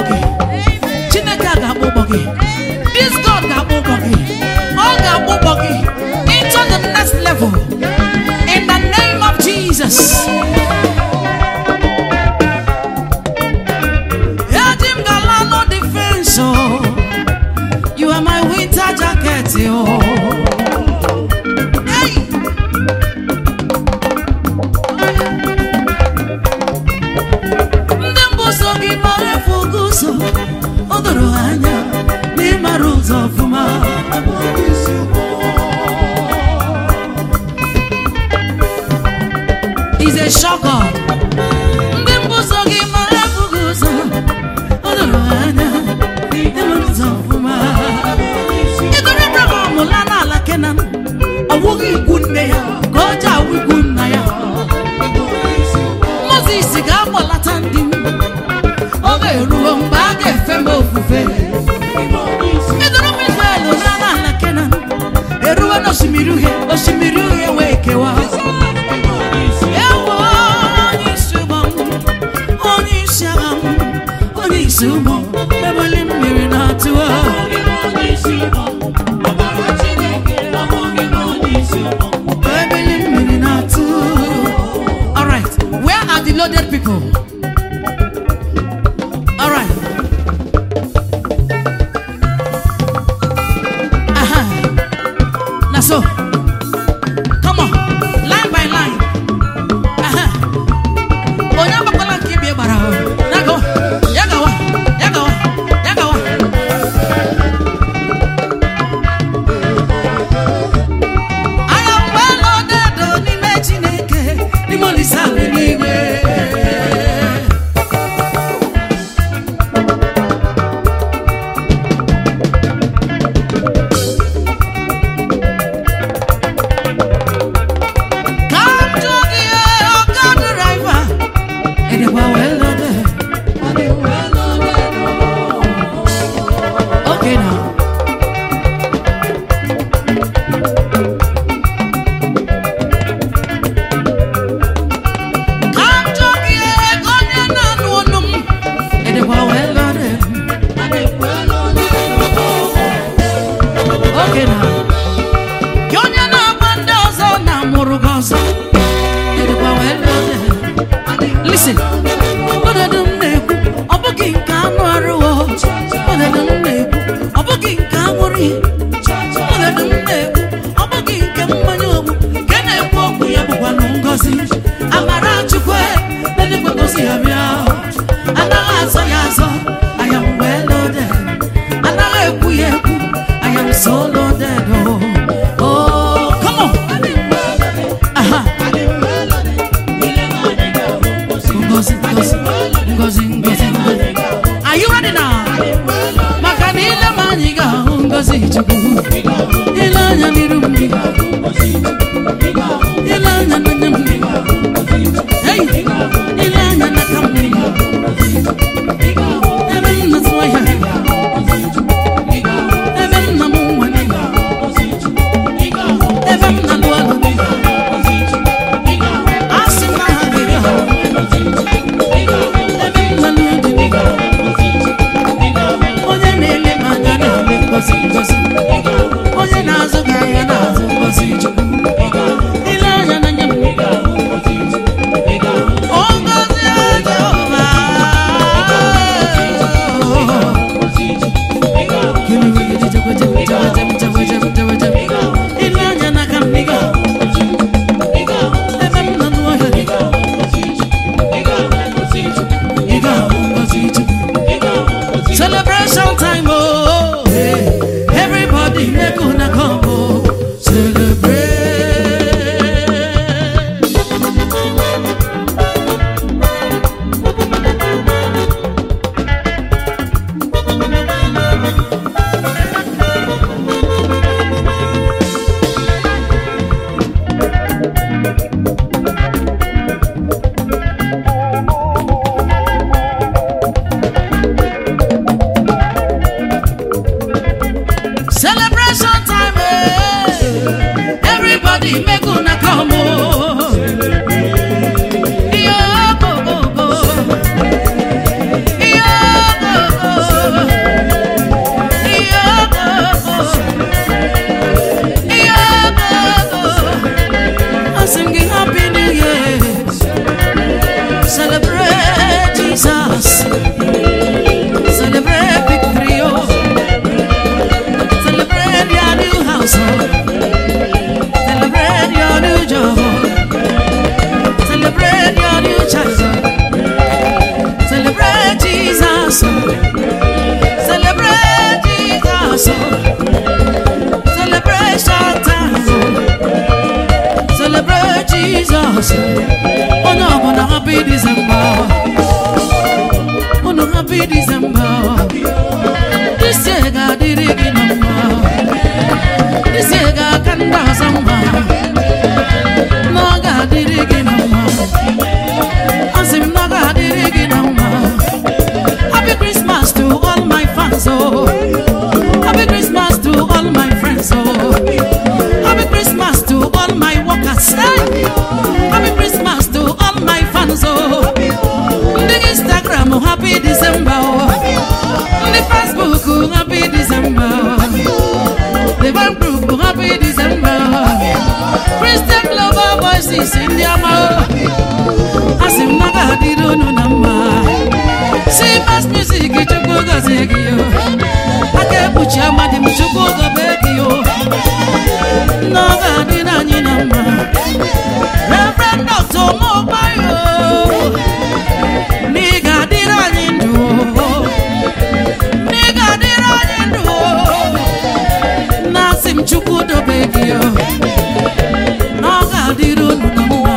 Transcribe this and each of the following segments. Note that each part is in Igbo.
gị. Chineke ga-akpọ ụgbọ doro anya n'ịmara ụzọ ọfụma. He's a shocker. Ndị mbuso gị mara ebughị ụzọ. Ọ doro anya n'ịmara ụzọ ọfụma. Ịdọrọ Abraham laa n'ala Kenan. Ọ wụghị ikwu nne ya ka ọ ji awụ ikwu nna ya. Moses ga-agbalata ndị m. Ọ ga-eruo mgbe a ga-efe m ofufe. Ịdọrọ Israel laa n'ala Kenan. Eruo n'osimiri uhie, osimiri uhie wee kewaa. Sumo, ebole mmiri na-atụwa. Ebole mmiri na-atụ. All right, where are the loaded people? All right. Now so, come on, line by line. Onya bakola kibi bara. Now go. Listen, I am well loaded, I am so loaded. Oh, come on. Are you ready now? Makanila maniga ngozi chuku. Ilanya nirumi. Ilanya nanyami. Hey, ilanya nakamni. Even naswaya. Even namuani. Even nalualu. Asima hagira. Onye na-azụ ga ya na-azụ ngozi Chukwu. Ile anya na nye m. O ngozi Jehova. Ile anya na ka m niga. Ebe m nọ n'ọhịa niga. Niga ngozi Chukwu. Celebration time, oh, hey. Everybody make una come, oh, celebrate. Celebration time, eh? Everybody make una come, oh. Yo, go, go, go. Yo, go, go. Yo, go, go. Yo, go, go. I'm singing Happy New Year. Celebrate Jesus. Celebrate victory, oh. Celebrate your new job. Chiamadi Mchukwu gobegi yo. Noga dina nyina ma. Reverend Dr. Mobayo. Niga dina nyindu. Niga dina nyindu. Nasim Chukwu dobegi yo. Noga diru nunama.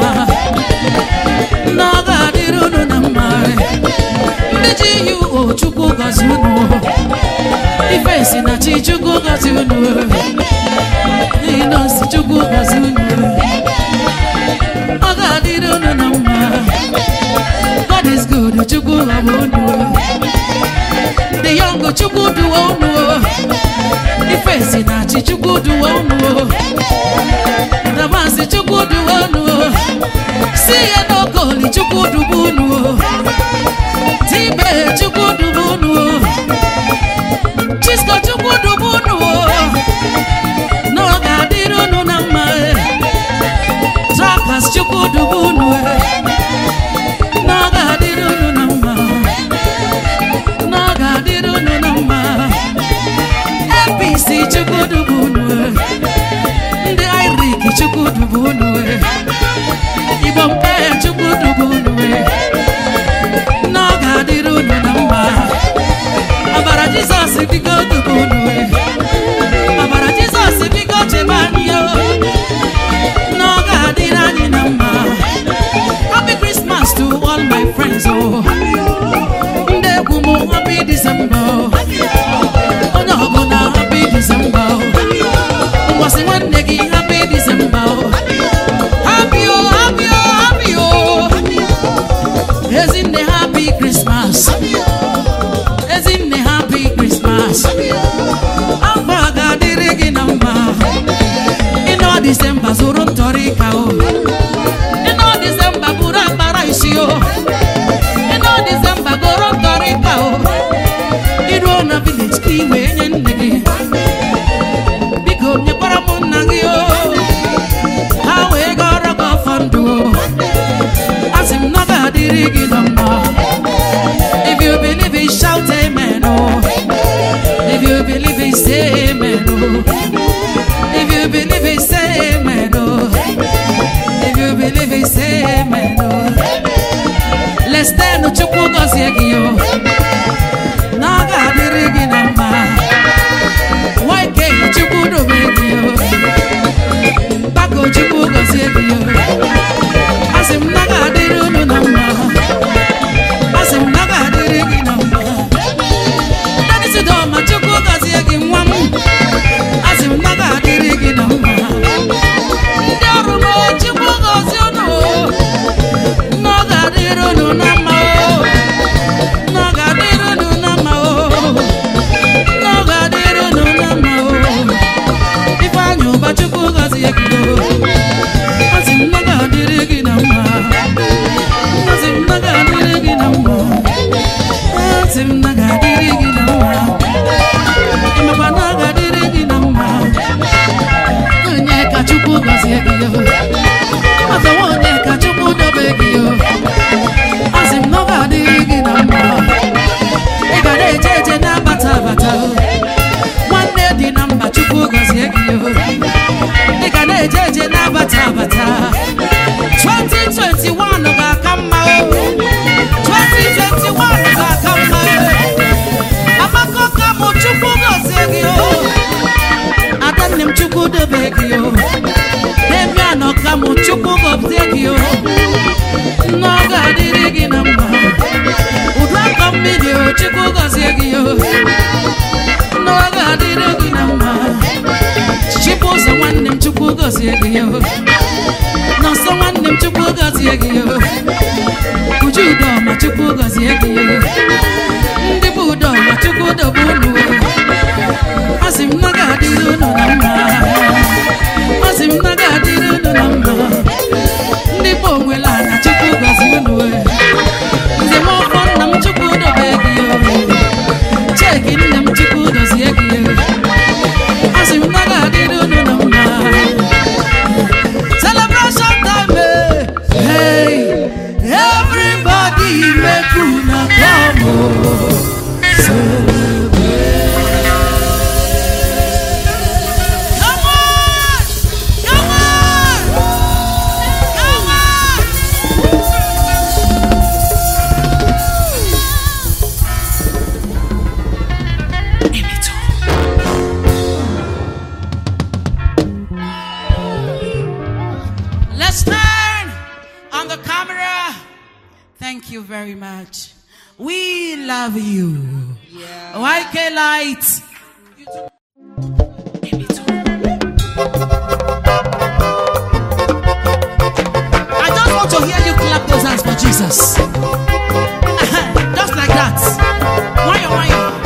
Noga diru nunama. Ndiji yu o Chukwu gazunu. Ifesi na Chukwu gazunu. Inosi Chukwu gazunu. Oga diru nunama. God is good, Chukwu abonu. The young Chukwu do onu. Ifesi na Chukwu do onu. The mansi Chukwu do onu. See ya no goli Chukwu do bunu. Tibe Chukwu do bunu. Chisco Chukwu do bunu. No gadiru nunama. Zakas Chukwu do bunu. No gadiru nunama. No gadiru nunama. APC Chukwu do bunu. Ndi Iriki Chukwu do bunu. Ibompe Chukwu do bunu. No gadiru nunama. Abara Jesus biko do bunu. Abara Jesus biko chebaniyo. No gadira nunama. Happy Christmas to all my friends. Oh, Ndekumu happy December. Onogona happy December. Mwasi wandegi happy December. Happy oh, happy oh, happy oh. As in the happy Christmas. As in the happy Christmas. Ambaga dirigi namba. In all December zurun torika oh. In all December burak baraishio. In all December gorun torika oh. Irona village kiwe nyenegi. Biko nyepara munagi oh. Hawe gora go fundu oh. Asim naga dirigi namba. If you believe it, shout amen oh. If you believe it, say amen oh. If you believe it, say amen oh. If you believe it, say amen oh. Let's stand up, Chukwu goziegi yo. Naga dirigi namba. YK Chukwu dobegi yo. Bako Chukwu goziegi yo. Asim naga dirunu namba. Asim naga dirigi namba. Dani Sidoma Chukwu goziegi mwam. Asim naga dirigi namba. Ndiaruno Chukwu goziono. Naga dirunu namba. Naga dirunu namba. Naga dirunu namba. Ifanyo ba Chukwu goziegi yo. Asim naga dirigi namba. Asim naga dirigi namba. Asim naga dirigi namba. Imaba naga dirigi namba. Nyeka Chukwu goziegi yo. Atawo nyeka Chukwu dobegi yo. Asim naga dirigi namba. Igade jeje na bata bata. One day di namba Chukwu goziegi yo. Igade jeje na bata bata. 2021 ga kama o. 2021 ga kama o. Amako kamo Chukwu goziegi yo. Adanim Chukwu dobegi yo. Demiano kamo Chukwu goziegi yo. Noga dirigi namba. Udwa kamidi yo Chukwu goziegi yo. Noga dirigi namba. Chipoza wanim Chukwu goziegi yo. No someone named Chukwu goziegi yo. Ujudo ma Chukwu goziegi yo. Ndi budo ma Chukwu do bunu. Asim naga diru no namba. Asim naga diru no namba. Ndi bongwela na Chukwu goziegi yo. Ndi mo fon nam Chukwu do begi yo. Cheki nam Chukwu goziegi yo. Asim naga diru no namba. Celebration time, hey. you very much. We love you. Yeah. YK Light. I just want to hear you clap those hands for Jesus. Just like that. Why you?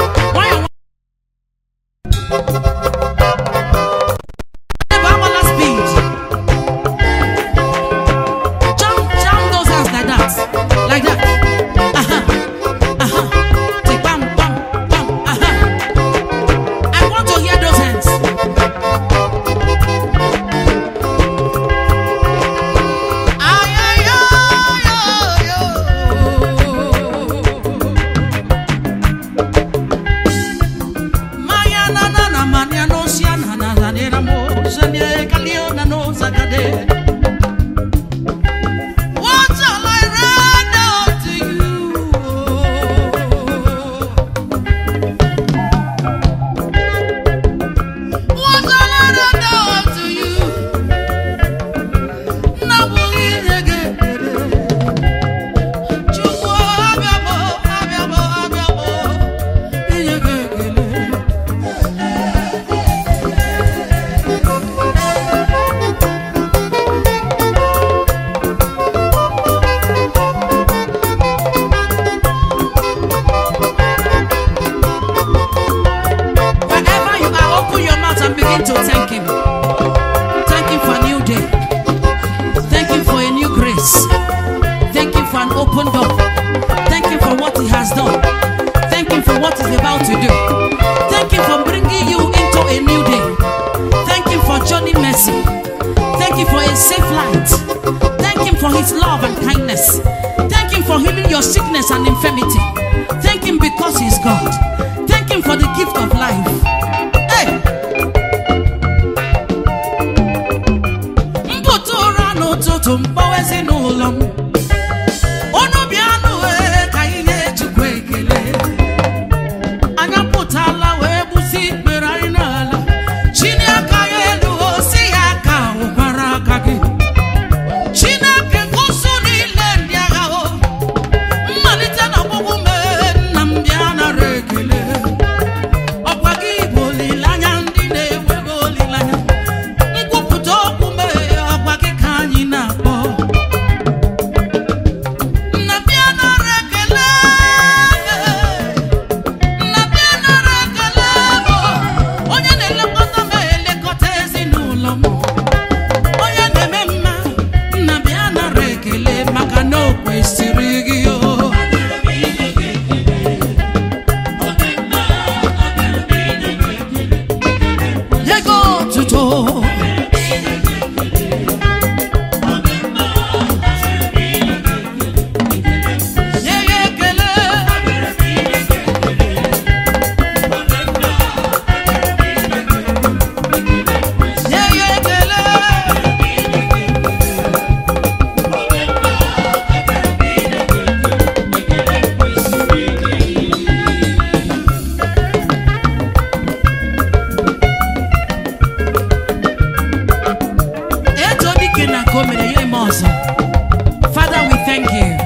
Father, we thank you.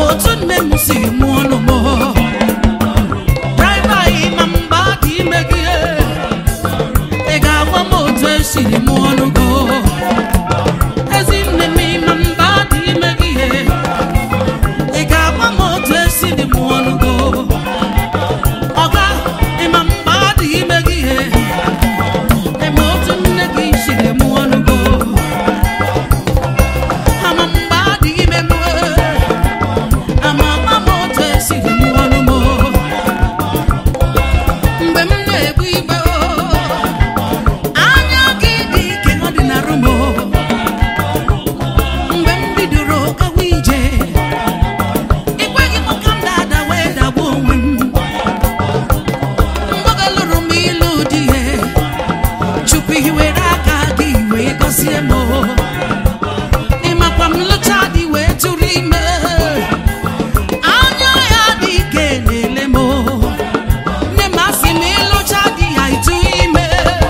otu nne m si mụọ ọnụ m driver ịma mgba dị ime gị ị ga-agwa m otu esiri mụọ ọnụ go ezi nne m ịma mgba dị ime gị ị ga-agwa m otu esiri mụọ ọnụ go ọga ịma mgba dị ime gị eme otu nne gị siri mụọ ọnụ go ama mgba dị ime m ama m otu esiri mụọ ọnụ m mgbe m na-ebu igbe anya gị dị ike ọ dị na rum mgbe m bidoro gawa ije ikweghị m ka m dada wee dagbuo onwe m mgbe lụrụ m ilu dị ihe Chukwu hiwere aka gị wee gọzie m ịmakwa m lụcha dị wee tụrụ ime anya ya dị ike na-ele m nne m asị m ịlụcha dị ya ịtụ ime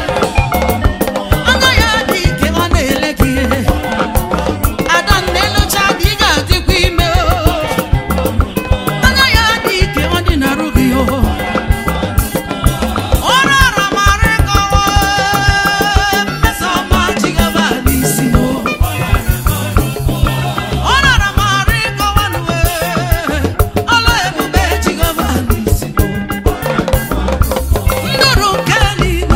anya ya dị ike ọ na-ele gị ada nne lụcha dị ị ga-adịkwa ime anya ya dị ike ọ dị na-arụ gị ọ rara m arịkọwa mmesoma Jehova n'isi m ọ rara m arịkọwa n'uwe ọla ebube Jehova n'isi m ndụrụ nke eluigwe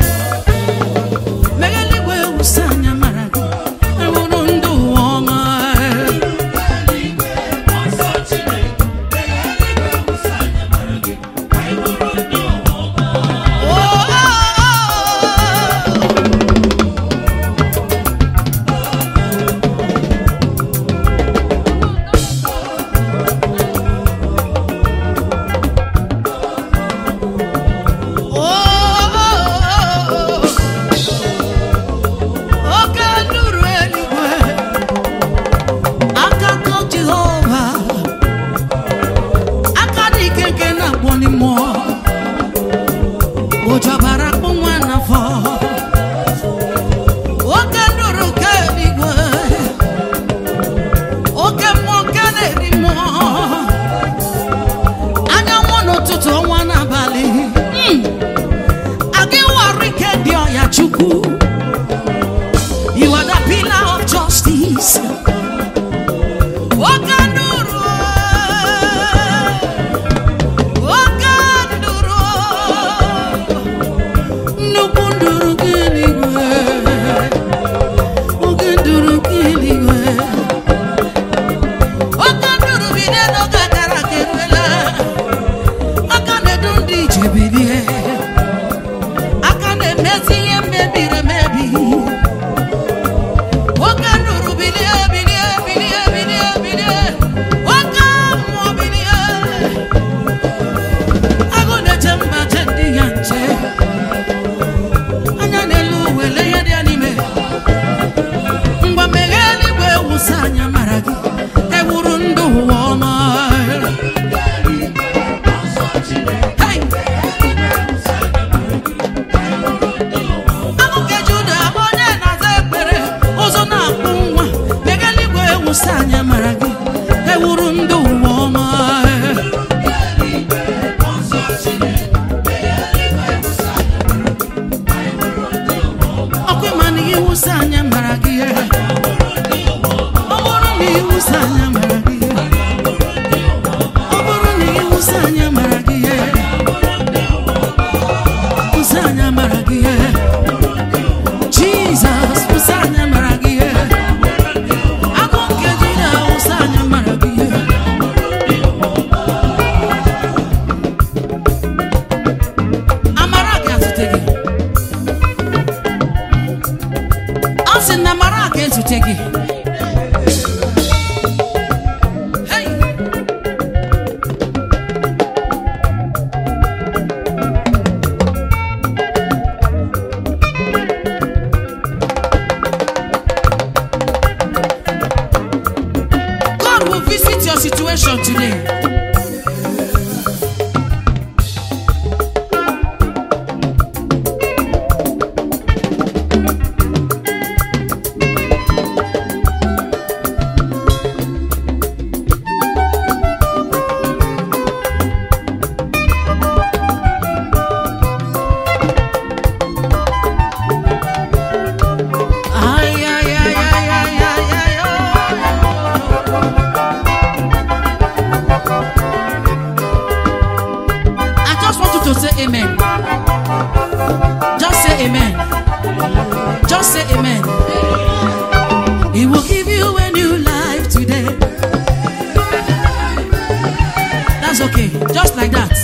meghe eluigwe wụsa anya mara gị ewuru ndụ ụwa ọma oke ndụrụ eluigwe aka kọ Jehova aka dị ike nke na-akpọ n'ime ojọbara akpụ nwa n'afọ oke ndụrụ nke eluigwe oke mmụọ nke na-eri mmụọ anyanwụ n'ụtụtụ ọnwa n'abalị aga ịwarụ ike dị ọya Chukwu you are the pillar of justice oke ndụrụ nnukwu ndụrụ nke eluigwe oke ndụrụ nke eluigwe oke ndụrụ bido n'oge gara aga eruela aka na-edu ndị ije bilie aka na-emezi ihe mebiri emebi oke ndụrụ bilie bilie bilie bilie bilie oke mmụọ bilie agụ na-eche mba che ndị ya nche anya n'elu wele ihe dị ya n'ime ngwa meghe eluigwe wụsa anya mara gị ewuru ndụ ụwa ọma Hey! Agụ nke Juda bụ onye na-aza ekpere ụzọ na-akpụ nwa meghe eluigwe wụsa anya mara gị ewuru ndụ ụwa ọma ọkwa ịma na ihe wụsa anya mara gị ọ bụrụ na ihe wụsa anya mara gị ọ bụrụ na ihe wụsa anya mara gị wụsa anya mara gị Jizọs wụsa anya mara gị agụ nke Juda wụsa anya mara gị amara ga-ezute gị ọ sị na amara ga-ezute gị Hey! God will visit your situation today. to say amen. Just say amen. Just say amen. He will give you a new life today. That's okay. Just like that.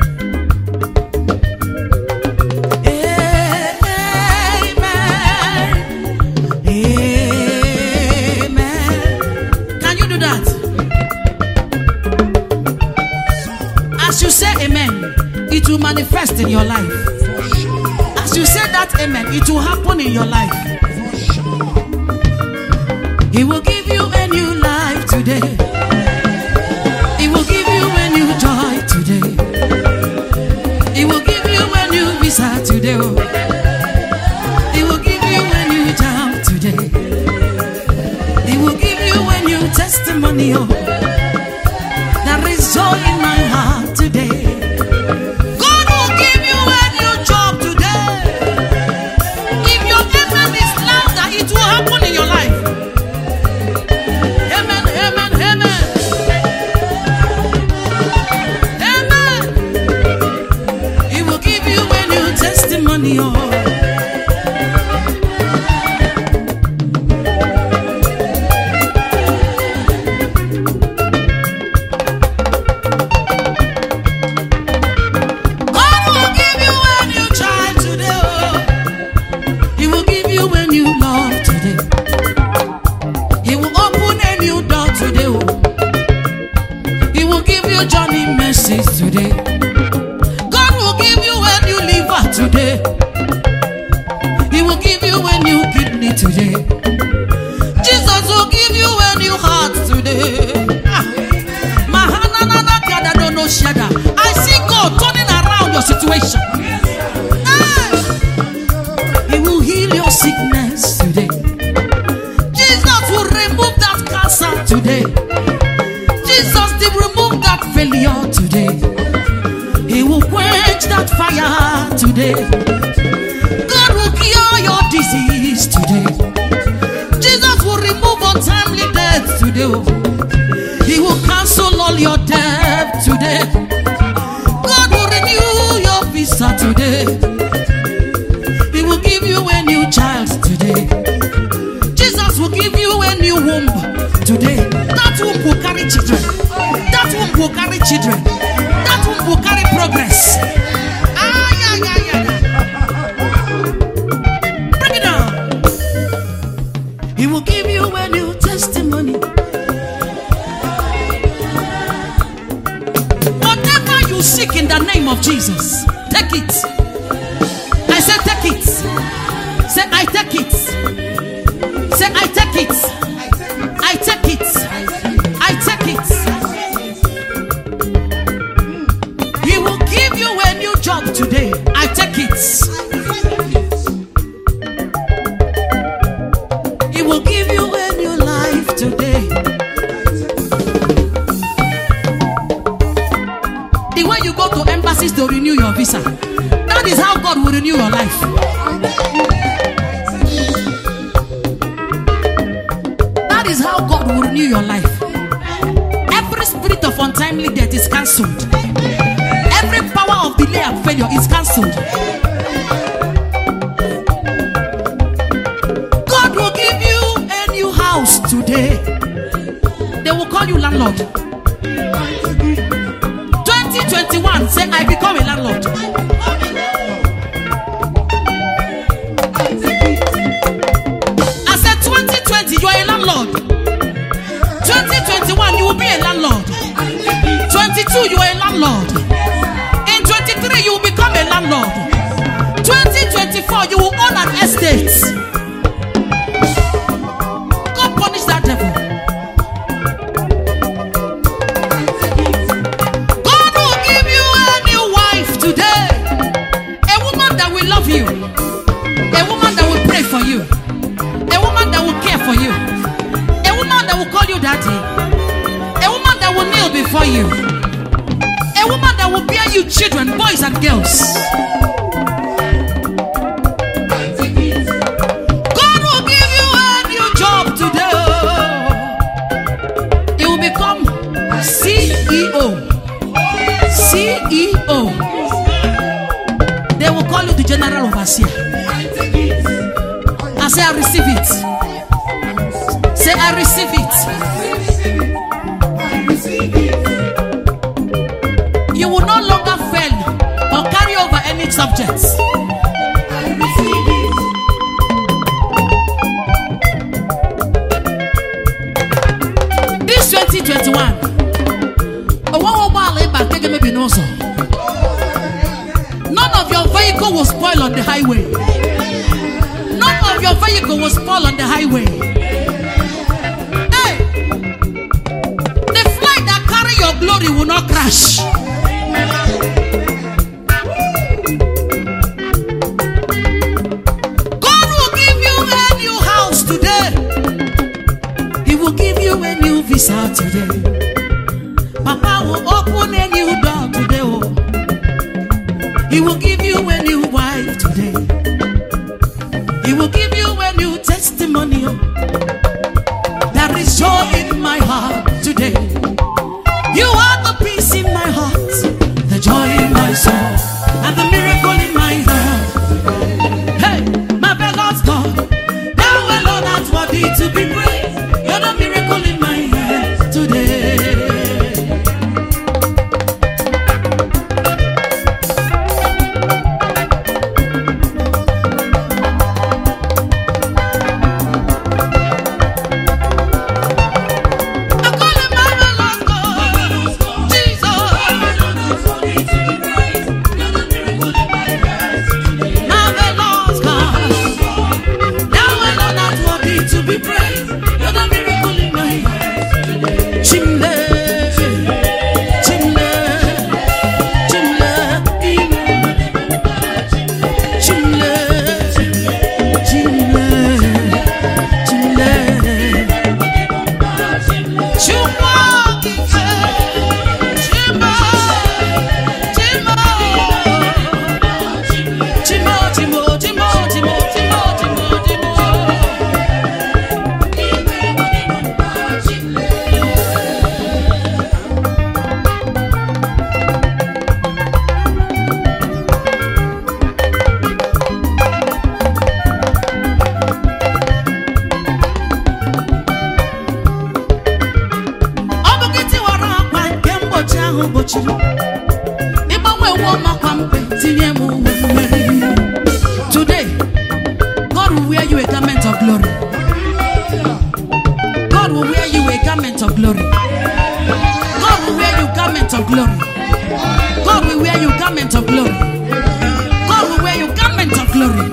It will manifest in your life. As you say that amen, it will happen in your life. He will give you a new life today. He will give you a new joy today. He will give you a new visa today. He will give you a new job today. He will give you a new testimony. There is joy in my heart today. Today, God will give you a new liver today. He will give you a new kidney today. Jesus will give you a new heart today. I see God turning around your situation. He will heal your sickness today. Jesus will remove that cancer today. Jesus will remove that failure today. He will quench that fire today. God will cure your disease today. Jesus will remove untimely death today. He will cancel all your debt today. God will renew your visa today. He will give you a new child today. Jesus will give you a new womb today. That womb will carry children. That womb will carry children. That womb will carry progress. Bring it down. He will give you a new testimony. Whatever you seek in the name of Jesus, take it. I said take it. Say I take it. Say I take it. I take it. I take it. He will give you a new job today. I take it. He will give you a new life today. The way you go to embassies to renew your visa, that is how God will renew your life. That is how God will renew your life. Every spirit of untimely death is cancelled. Every power of delay and failure is cancelled. God will give you a new house today. They will call you landlord. 2021, say I become a landlord. I said 2020, you are a landlord. 2021, you will be a landlord. 22, you are a landlord. In 23, you will become a landlord. 2024, you will own an estate. God punish that devil. God will give you a new wife today. A woman that will love you. A woman that will pray for you. A woman that will care for you. A woman that will call you daddy. A woman that will kneel before you. A woman that will bear you children, boys and girls. God will give you a new job today. You will become CEO. CEO. will call you the general overseer. I say, I receive it. Say, I receive it. You will no longer fail or carry over any subjects. I receive it. This 2021. None of your vehicle will spoil on the highway. None of your vehicle will spoil on the highway. Hey, the flight that carry your glory will not crash. God will give you a new house today. He will give you a new visa today. Papa will open a new door today. Oh. He will give you a new wife today. He will give you a new testimony. Oh. There is joy in my heart today. You are the peace in my heart, the joy in my soul, and the miracle in my heart. Hey, my beloved God, thou alone art worthy to be praised. You're the miracle in my heart today. Today, God will wear you a garment of glory. God will wear you a garment of glory. God will wear you garment of glory. God will wear you garment of glory. God will wear you garment of glory.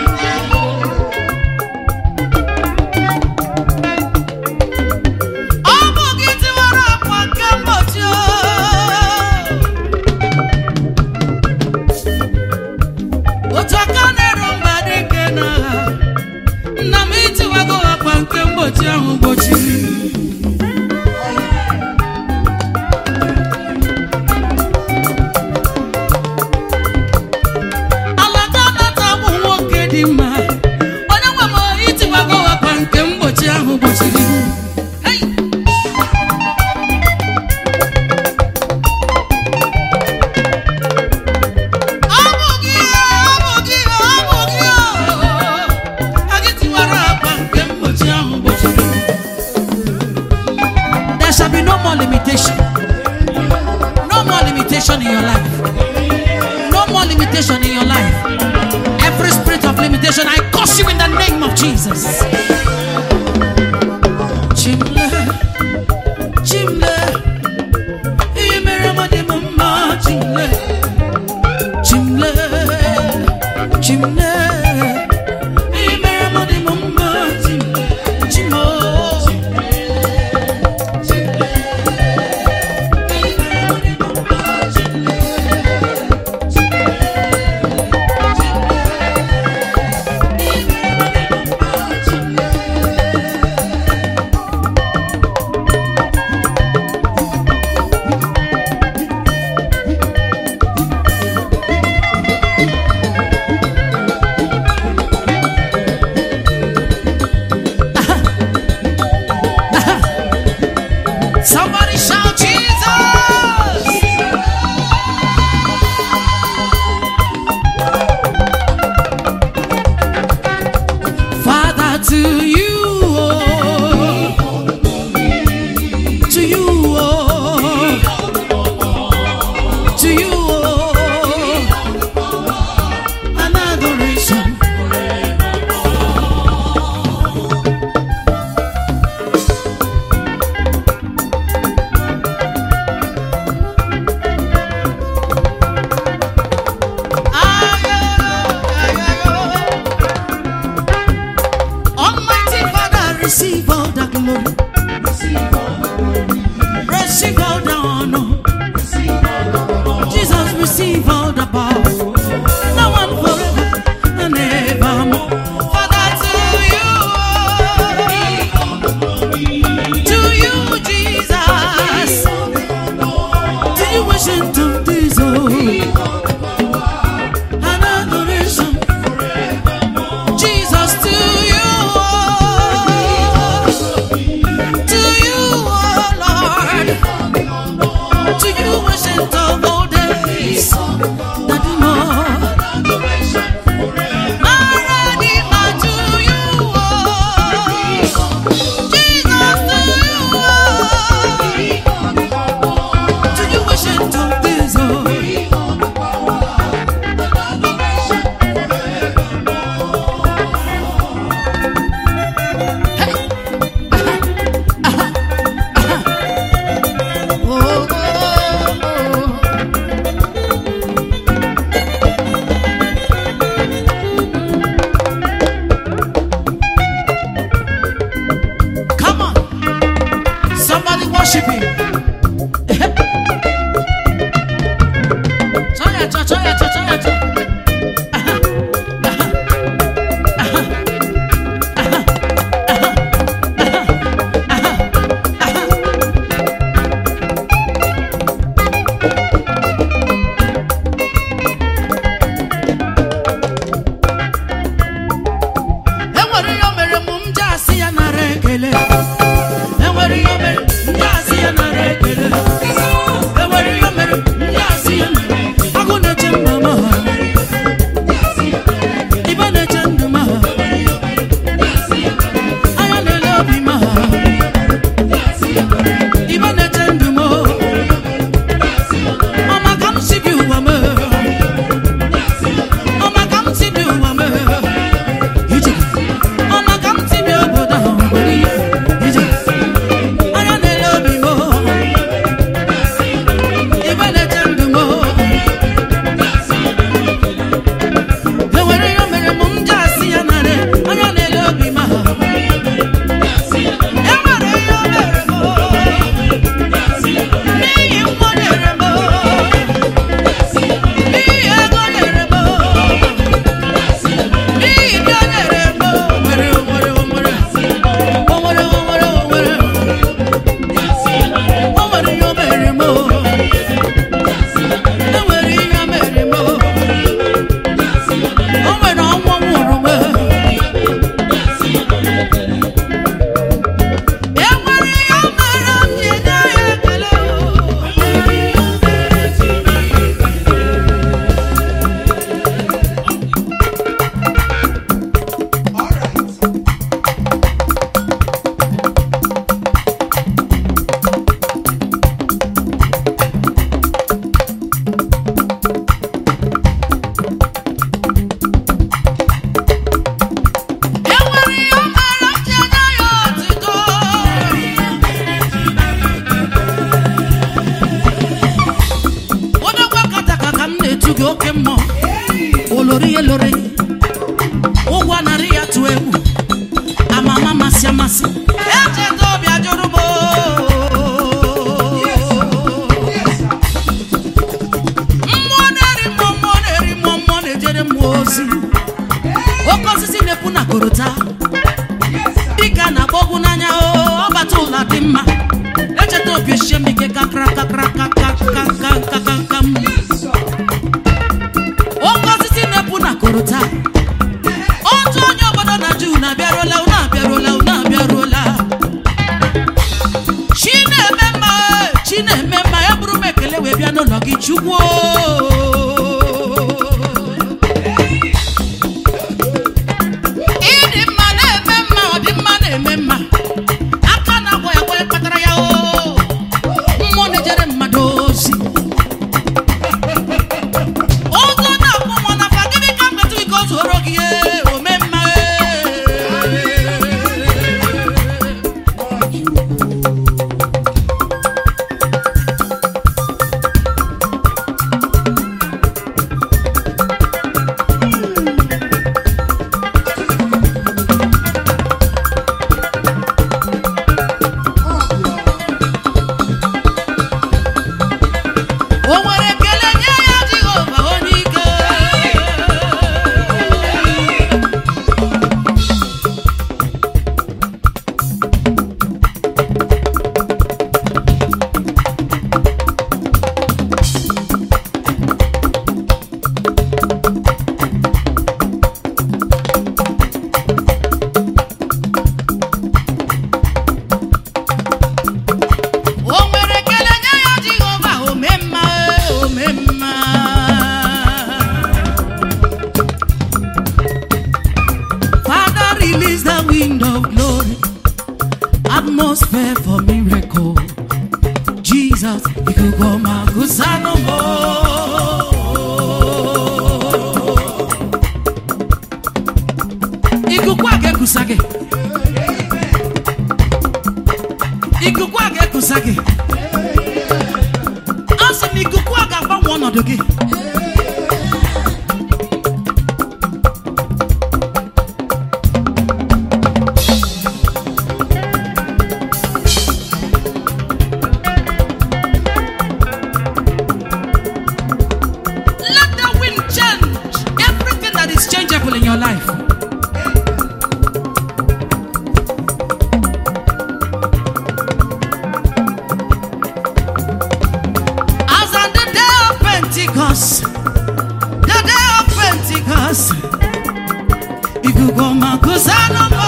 In your life, no more limitation in your life. Every spirit of limitation, I curse you in the name of Jesus. Chimle, chimle, chimle, chimle, chimle. ancient of days, oh, and adoration, Jesus, to you, to you, oh Lord, to you, ancient of all days, that do more. Ikugoma kusano mo. Ikukwage kusage. Ikukwage kusage. Asa mi kukwaga ba wono doge. In your life, as on the day of Pentecost, Ikugoma kusano mo.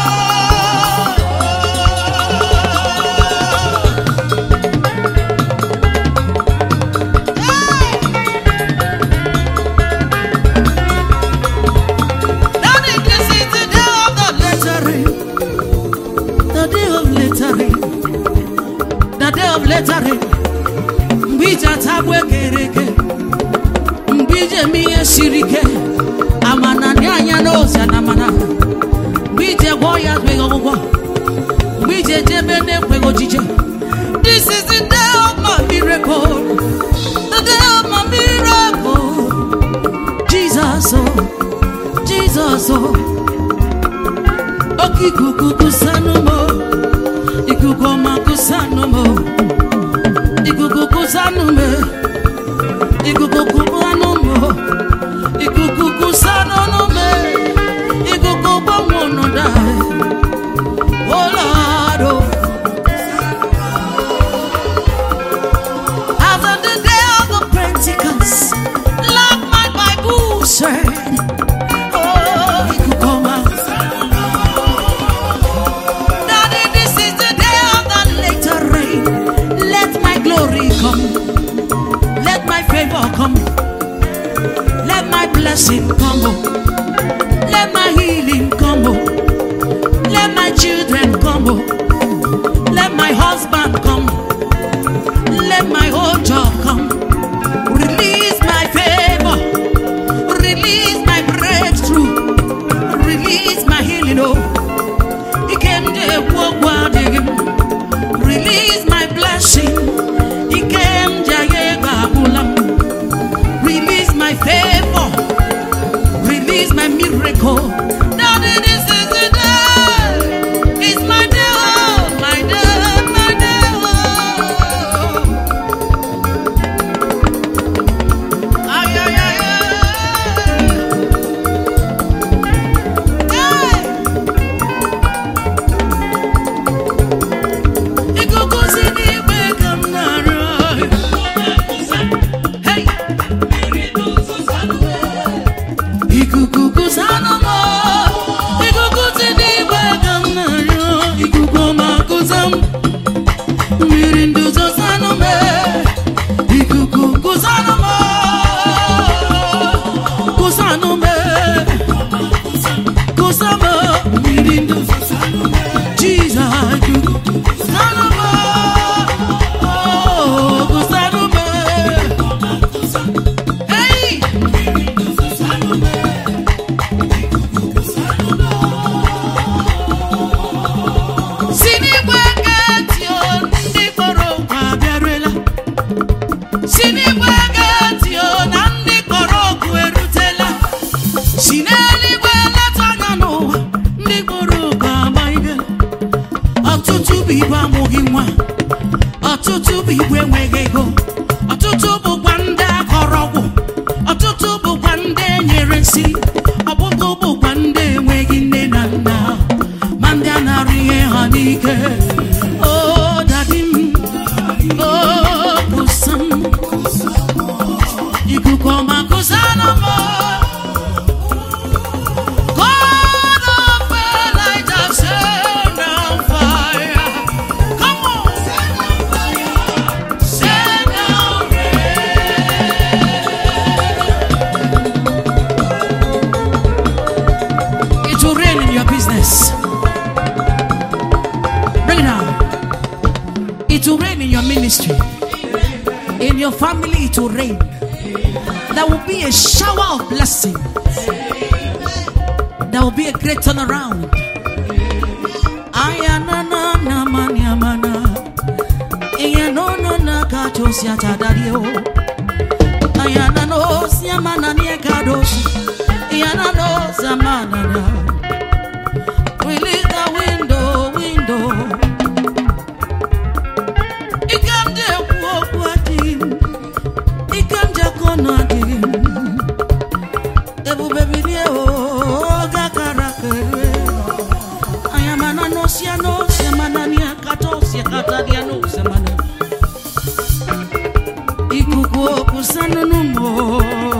Letare mbija tabwe kereke mbije miye shirike amana nyanya noza na mana mbije goya twego mbije jebene kwego jije. This is the day of my miracle, the day of my miracle. Jesus oh, Jesus oh. Okikuku kusano mo, ikugoma kusano mo. Ikukukusanume, ikukukubanumo, ikukukusanume, ikukubamunodai. Oh Lord, oh. After the day of the Pentecost, like my Bible said, oh, ikukoma. Daddy, this is the day of the later rain. Let my glory come, let my favor come, let my blessing come, let my healing come, let my children come, let my husband come, let my whole job come. Release my favor, release my breakthrough, release my healing. Oh, you can release my blessing. Release my favor, release my miracle. Daddy, this is the day. It's my day, my day, my day. Ay, ay, ay, Sini your family it will rain. There will be a shower of blessing. There will be a great turnaround. Ayana na na mania mana. Ayano no na kachosia tadario. Ayana no siamana ni kadosi. Ayana no samana na. Release the window. Ikamje kuokwati. Ikamje konadi. Ebu baby o gakarakere. Ayamana no siano semana ni katosia katadia no semana. Ikuko kusana numo.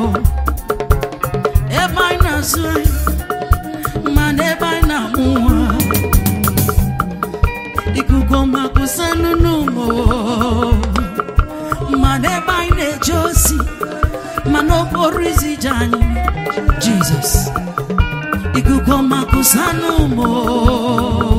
Ebaina zui. Mande baina mua. Ikugoma kusana numo. Mande baina josi. Manoporizi jani. Jesus. Ikugoma kusana numo.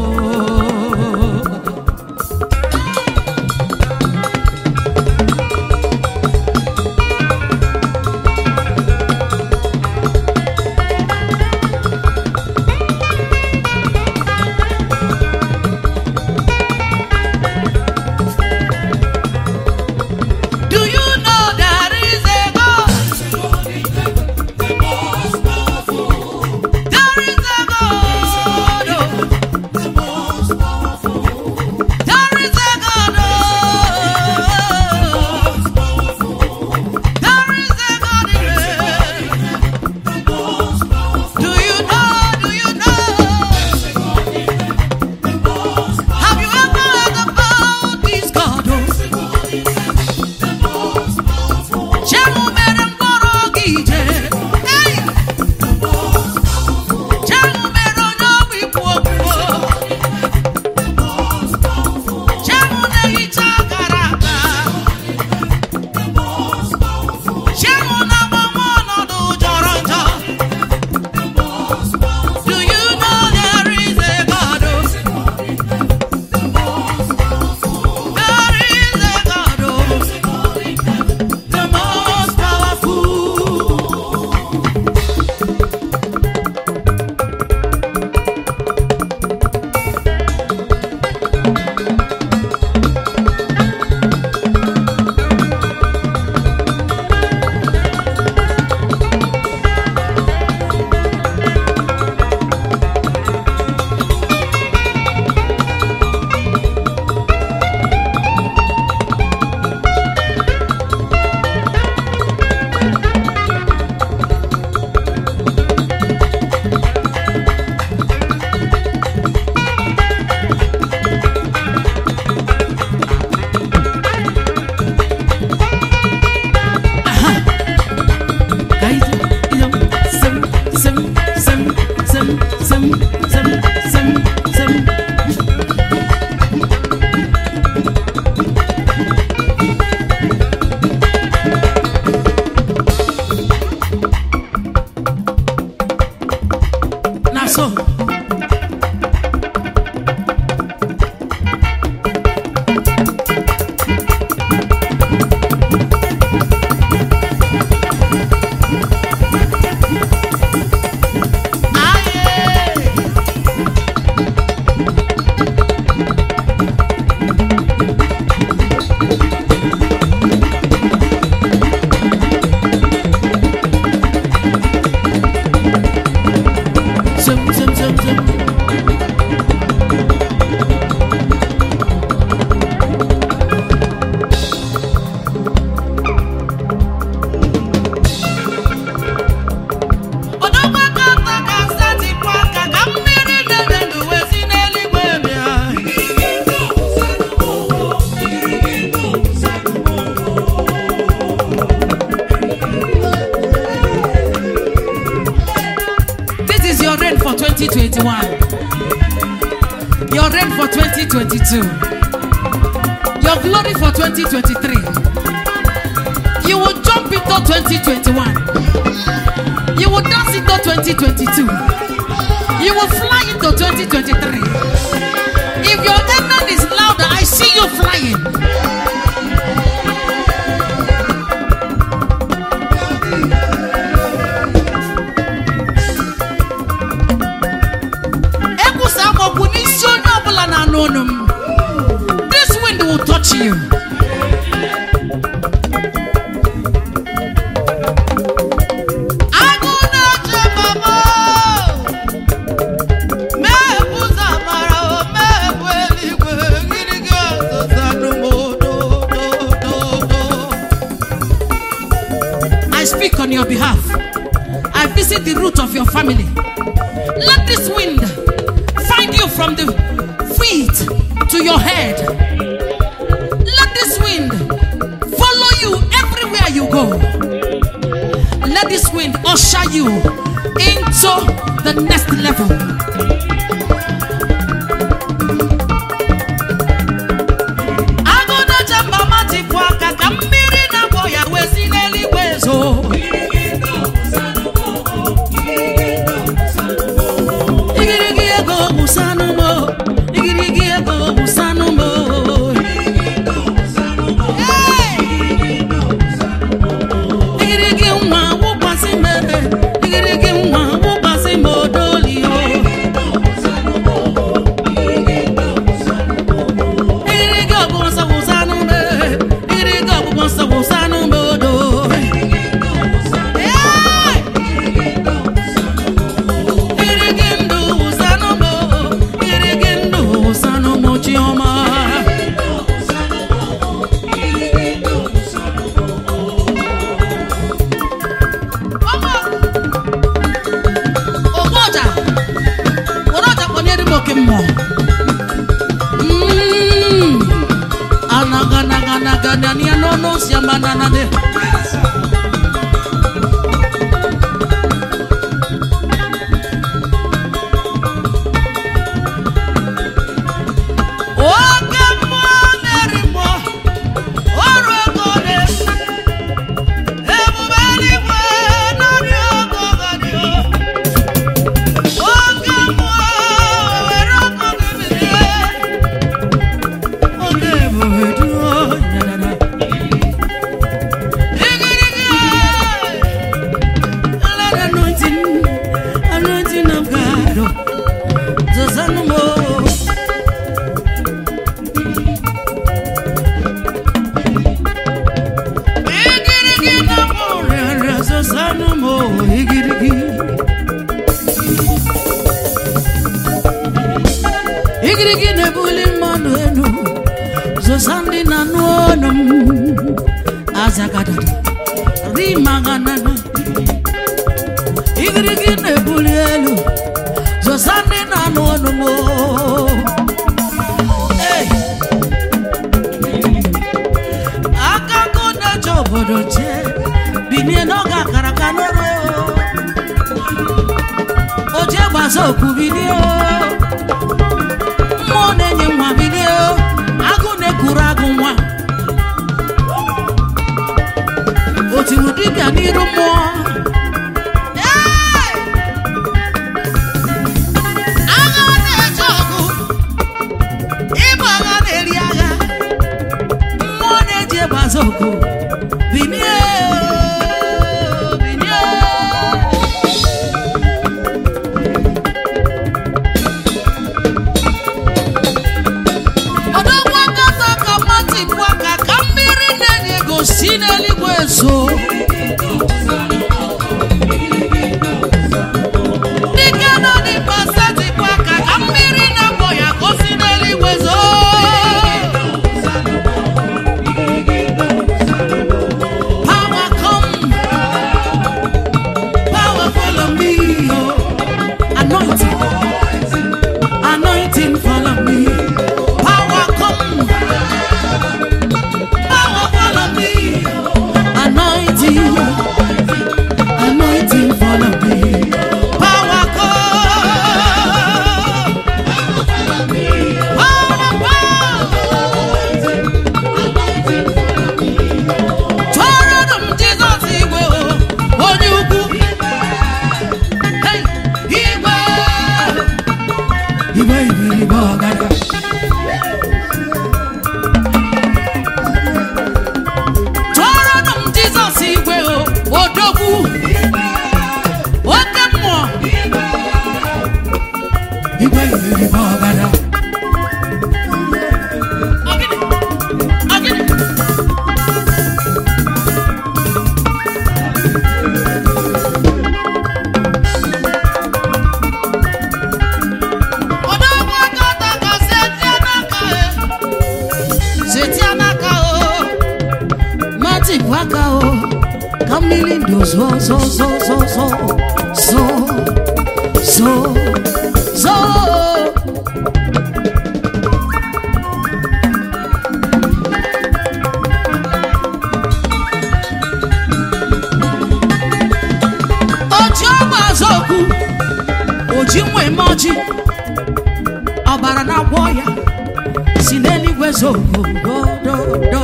for 2021. Your reign for 2022. Your glory for 2023. You will jump into 2021. You will dance into 2022. You will fly into 2023. If your amen is louder, I see you flying. I speak on your behalf. I visit the root of your family. Let this wind find you from the feet to your head. Let this wind follow you everywhere you go. Let this wind usher you into the next level. mmiri ndụ zo oji ọgba azọkwu oji nwe moji ọbara na-agwọ ya si n'eluigwe zogododo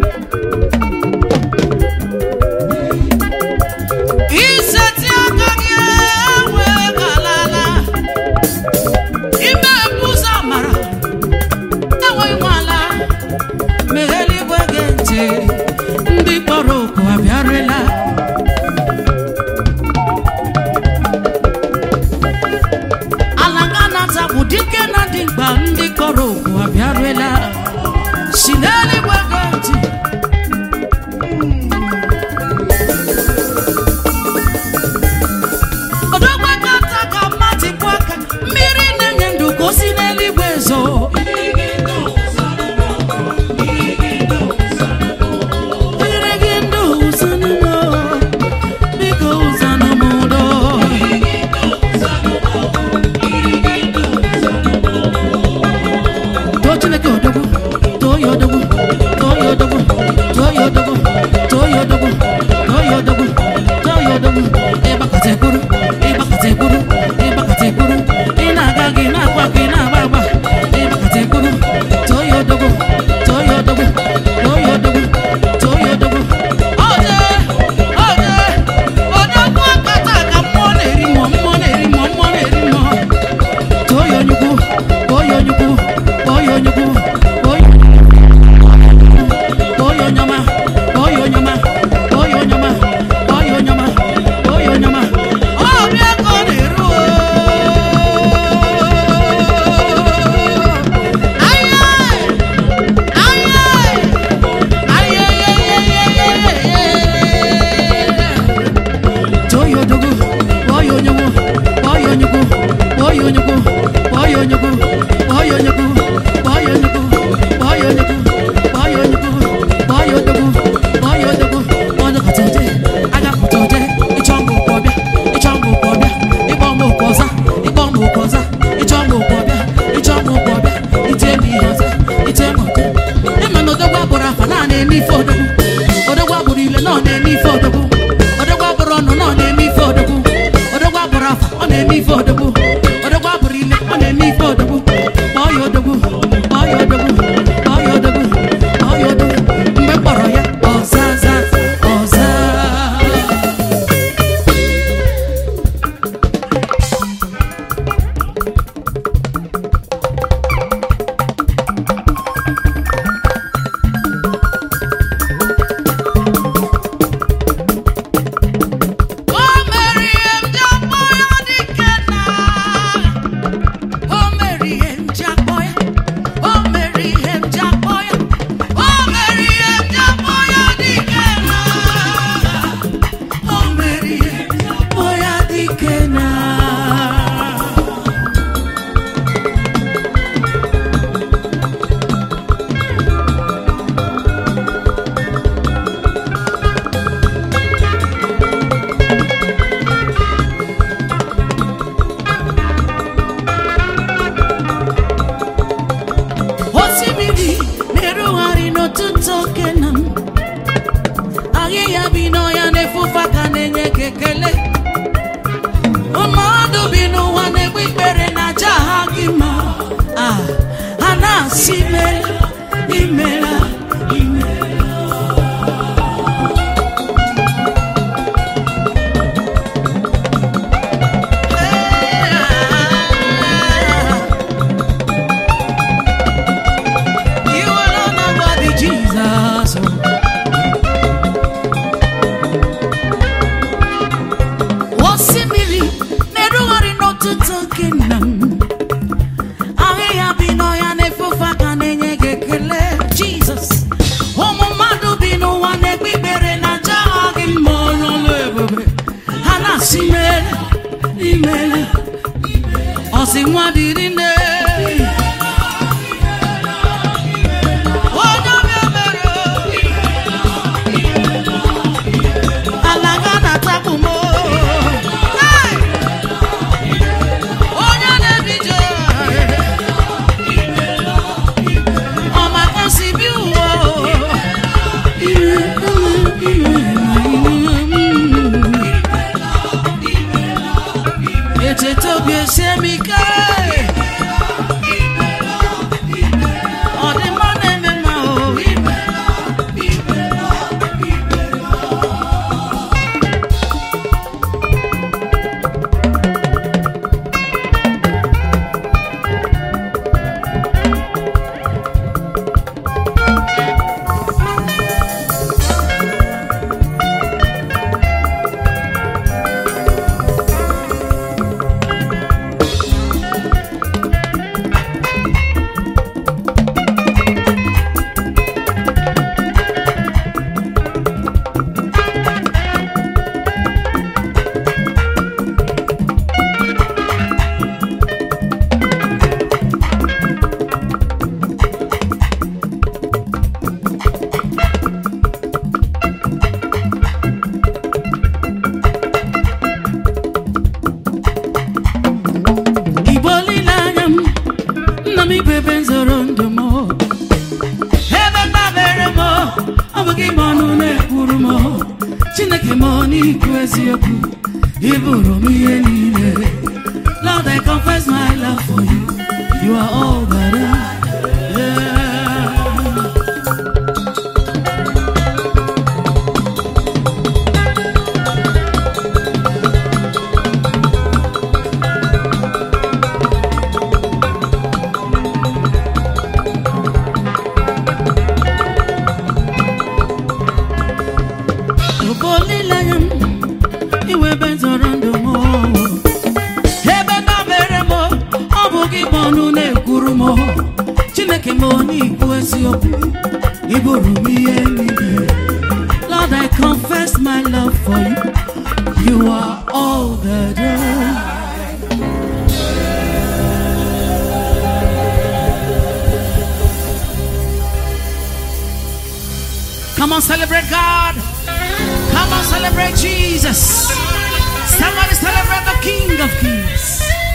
iseti aka gị enwe galala ime ebuzo amara enweghị nwala meghe eluigwe gị ntị ndị kpọrọ oku abịarịla dike na dị mkpa ndị kpọrọ okwu abịarụela si n'eluigwe gị ntị odogwe kata ka mmadụ bụ aka mmiri na-enye ndụ ka o si n'eluigwe zo mmiri gị ndụ ụzanụmọ biko ụzanụmụdo Chineke odogwu toyo odogwu toyo odogwu toyo odogwu toyo odogwu toyo odogwu toyo odogwu ịgbakọta ekwuru ịgbakọta ekwuru ịgbakọta ekwuru ị na-aga gị na-agba gị na-agba agba ịgbakọta ekwuru toyo odogwu toyo odogwu toyo odogwu toyo odogwu oje odogwu nkata ka mmụọ na-eri mmụọ mmụọ na-eri mmụọ mmụọ na-eri mmụọ toyo onyukwu toyo onyukwu Oyo nyuku, oyo nyama, oyo nyama, oyo nyama, oyo nyama, oyo nyama. Oh, mi akoniru. Aye, aye, aye, aye. Toyo dugu, oyo nyuku, oyo nyuku, oyo nyuku, oyo nyuku, oyo nyuku. Ala Chineke money crazy oku. Iburu mi enile. Lord, I confess my love for you. You are all that I Lord, I confess my love for you. You are all that I. Come on, celebrate God. Come on, celebrate Jesus. Somebody celebrate the King of Kings.